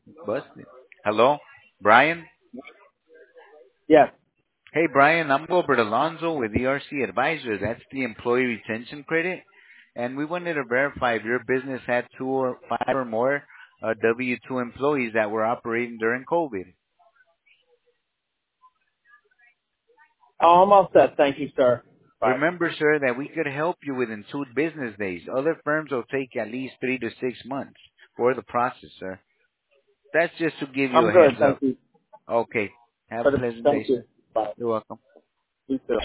Busted. Hello, Brian. Yes. Hey, Brian. I'm Gilbert Alonso with ERC Advisors. That's the Employee Retention Credit, and we wanted to verify if your business had two or five or more W-2 employees that were operating during COVID. Oh, I'm all set. Thank you, sir. Bye. Remember, sir, that we could help you within 2 business days. Other firms will take at least 3 to 6 months for the process, sir. That's just to give you I'm a good. heads Thank up. you. Okay. Have a pleasant day, Thank you. sir. Bye. You're welcome. You too.